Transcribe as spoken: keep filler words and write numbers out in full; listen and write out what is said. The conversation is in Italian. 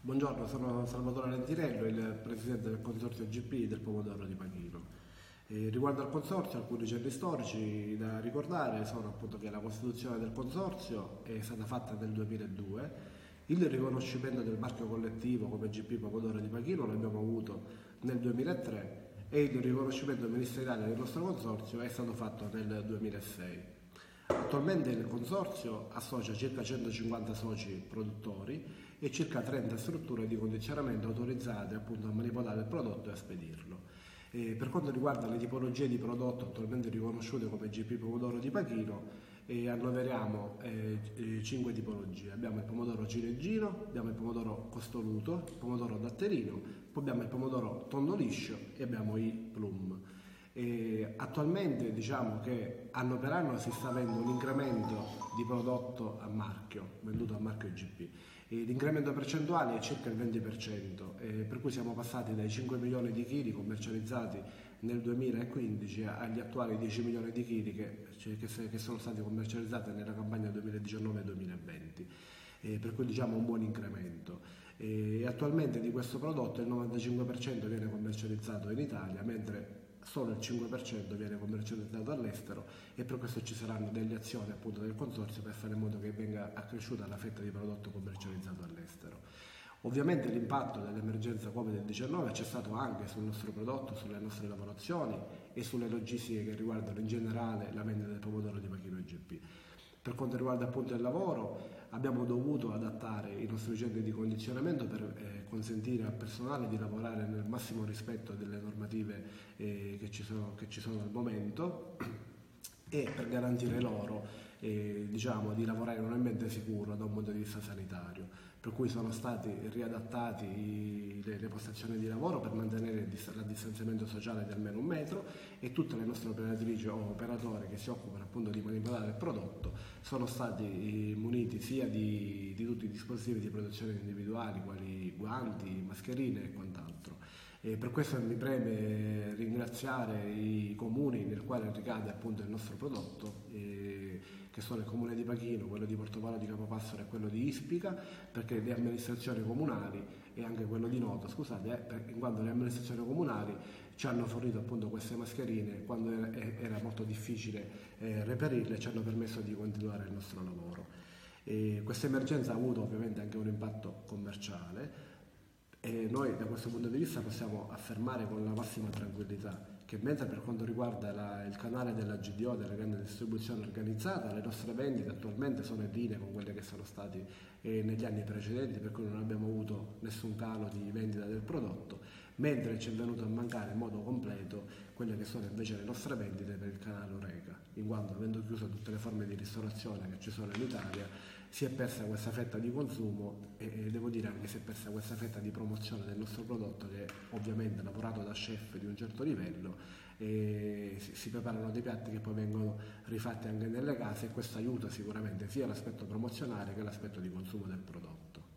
Buongiorno, sono Salvatore Lentinello, il presidente del consorzio G P del pomodoro di Pachino. E riguardo al consorzio, alcuni cenni storici da ricordare sono appunto che la costituzione del consorzio è stata fatta nel duemiladue, il riconoscimento del marchio collettivo come G P Pomodoro di Pachino l'abbiamo avuto nel duemilatré e il riconoscimento ministeriale del nostro consorzio è stato fatto nel duemilasei. Attualmente il consorzio associa circa centocinquanta soci produttori e circa trenta strutture di condizionamento autorizzate appunto a manipolare il prodotto e a spedirlo. E per quanto riguarda le tipologie di prodotto attualmente riconosciute come G P Pomodoro di Pachino, eh, annoveriamo eh, cinque tipologie. Abbiamo il pomodoro ciliegino, abbiamo il pomodoro costoluto, il pomodoro datterino, poi abbiamo il pomodoro tondo liscio e abbiamo i plum. E attualmente diciamo che anno per anno si sta avendo un incremento di prodotto a marchio, venduto a marchio G P. E l'incremento percentuale è circa il venti per cento, eh, per cui siamo passati dai cinque milioni di chili commercializzati nel duemilaquindici agli attuali dieci milioni di chili che, cioè, che, che sono stati commercializzati nella campagna duemiladiciannove duemilaventi. Eh, per cui diciamo un buon incremento. E attualmente di questo prodotto il novantacinque per cento viene commercializzato in Italia, mentre solo il cinque per cento viene commercializzato all'estero, e per questo ci saranno delle azioni appunto del consorzio per fare in modo che venga accresciuta la fetta di prodotto commercializzato all'estero. Ovviamente l'impatto dell'emergenza covid diciannove c'è stato anche sul nostro prodotto, sulle nostre lavorazioni e sulle logistiche che riguardano in generale la vendita del pomodoro di Pachino G P. Per quanto riguarda appunto il lavoro, abbiamo dovuto adattare i nostri centri di condizionamento per eh, consentire al personale di lavorare nel massimo rispetto delle normative eh, che, ci sono, che ci sono al momento e per garantire loro eh, diciamo, di lavorare in un ambiente sicuro da un punto di vista sanitario, per cui sono stati riadattati i, le, le postazioni di lavoro per mantenere il, il distanziamento sociale di almeno un metro, e tutte le nostre operatrici o operatori che si occupano appunto di manipolare il prodotto sono stati muniti sia di, di tutti i dispositivi di protezione individuali quali guanti, mascherine e quant'altro. E per questo mi preme ringraziare i comuni nel quale ricade appunto il nostro prodotto, eh, che sono il comune di Pachino, quello di Portopalo di Capopassero e quello di Ispica, perché le amministrazioni comunali e anche quello di Noto, scusate, eh, in quanto le amministrazioni comunali ci hanno fornito appunto queste mascherine quando era, era molto difficile eh, reperirle, ci hanno permesso di continuare il nostro lavoro. E questa emergenza ha avuto ovviamente anche un impatto commerciale. E noi da questo punto di vista possiamo affermare con la massima tranquillità che mentre per quanto riguarda la, il canale della G D O, della grande distribuzione organizzata, le nostre vendite attualmente sono in linea con quelle che sono state eh, negli anni precedenti, per cui non abbiamo avuto nessun calo di vendita del prodotto, mentre ci è venuto a mancare in modo completo quelle che sono invece le nostre vendite per il canale Horeca, in quanto avendo chiuso tutte le forme di ristorazione che ci sono in Italia si è persa questa fetta di consumo e, e devo dire anche si è persa questa fetta di promozione del nostro prodotto, che ovviamente lavorato da chef di un certo livello, e si, si preparano dei piatti che poi vengono rifatti anche nelle case, e questo aiuta sicuramente sia l'aspetto promozionale che l'aspetto di consumo del prodotto.